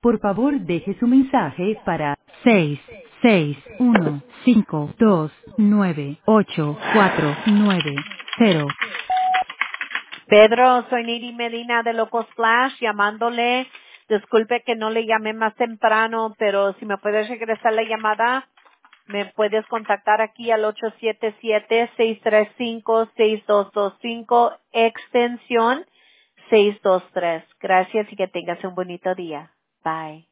Por favor, deje su mensaje para 661-529-8490. Pedro, soy Niri Medina de Locos Flash, llamándole. Disculpe que no le llamé más temprano, pero si me puedes regresar la llamada, me puedes contactar aquí al 877-635-6225, extensión 623. Gracias y que tengas un bonito día. Bye.